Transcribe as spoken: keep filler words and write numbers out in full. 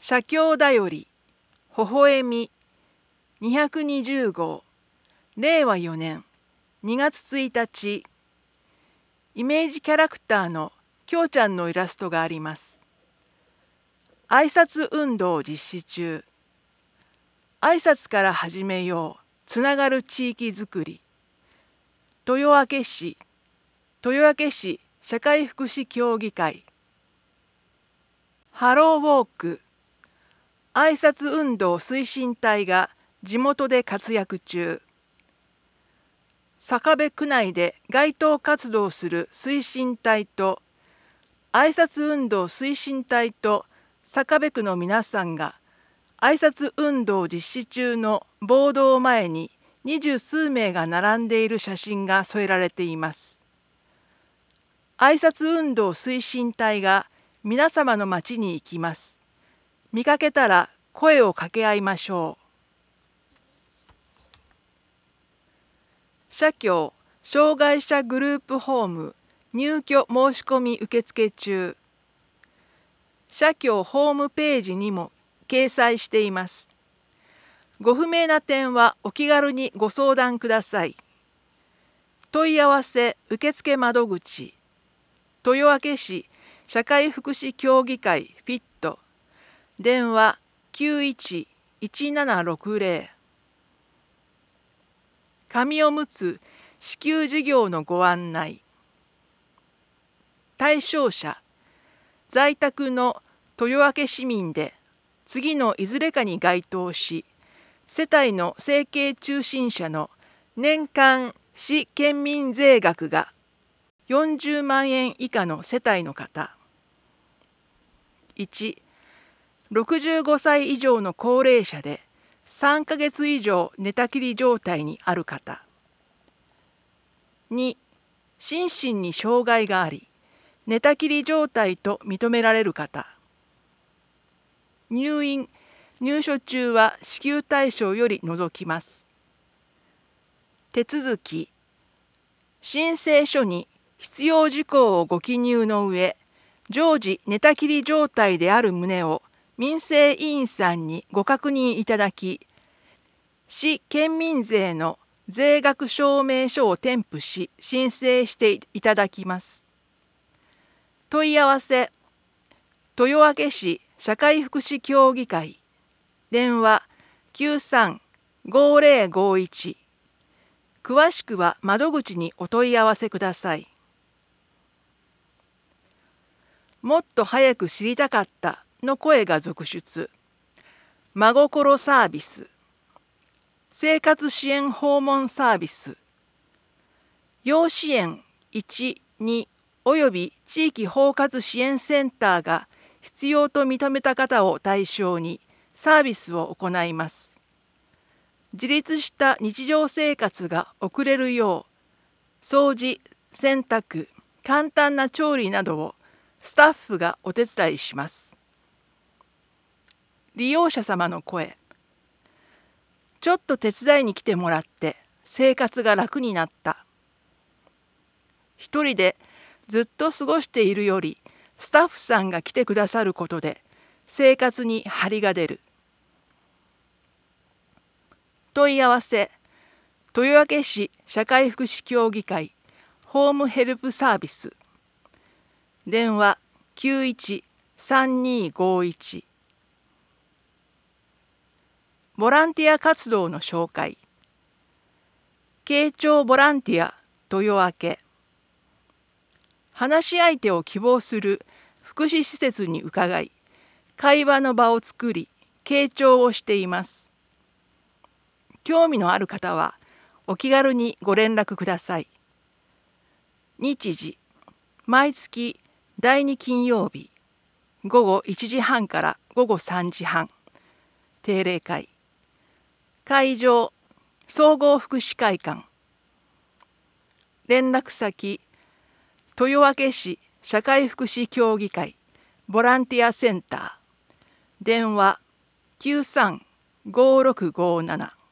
写経だより微笑みにひゃくにじゅう号れいわよねんにがつついたち、イメージキャラクターのきょうちゃんのイラストがあります。挨拶運動実施中。挨拶から始めようつながる地域づくり。豊明市豊明市社会福祉協議会。ハローウォーク挨拶運動推進隊が地元で活躍中。坂部区内で街頭活動する推進隊と挨拶運動推進隊と坂部区の皆さんが挨拶運動実施中のボードを前に二十数名が並んでいる写真が添えられています。挨拶運動推進隊が皆様の町に行きます。見かけたら声を掛け合いましょう。社協障害者グループホーム入居申し込み受付中。社協ホームページにも掲載しています。ご不明な点はお気軽にご相談ください。問い合わせ受付窓口豊明市社会福祉協議会フィット電話 きゅういちいちななろくぜろ。紙おむつ支給事業のご案内。対象者在宅の豊明市民で次のいずれかに該当し世帯の生計中心者の年間市県民税額がよんじゅうまんえん以下の世帯の方。いち、ろくじゅうごさい以上の高齢者でさんかげつ以上寝たきり状態にある方。に、心身に障害があり寝たきり状態と認められる方。入院・入所中は支給対象より除きます。手続き申請書に必要事項をご記入の上、常時寝たきり状態である旨を民生委員さんにご確認いただき、市県民税の税額証明書を添付し申請していただきます。問い合わせ豊明市社会福祉協議会電話 きゅうさんごぜろごいち。詳しくは窓口にお問い合わせください。もっと早く知りたかったの声が続出。真心サービス生活支援訪問サービス要支援いち、におよび地域包括支援センターが必要と認めた方を対象にサービスを行います。自立した日常生活が送れるよう、掃除、洗濯、簡単な調理などをスタッフがお手伝いします。利用者様の声。ちょっと手伝いに来てもらって生活が楽になった。一人でずっと過ごしているより、スタッフさんが来てくださることで生活に張りが出る。問い合わせ豊明市社会福祉協議会ホームヘルプサービス電話 きゅういちさんにごいち。ボランティア活動の紹介。慶長ボランティア豊明。話し相手を希望する福祉施設に伺い、会話の場を作り、傾聴をしています。興味のある方はお気軽にご連絡ください。日時、毎月だいに金曜日、ごごいちじはんからごごさんじはん、定例会。会場、総合福祉会館。連絡先、豊明市社会福祉協議会ボランティアセンター。電話 きゅうさんごろくごなな。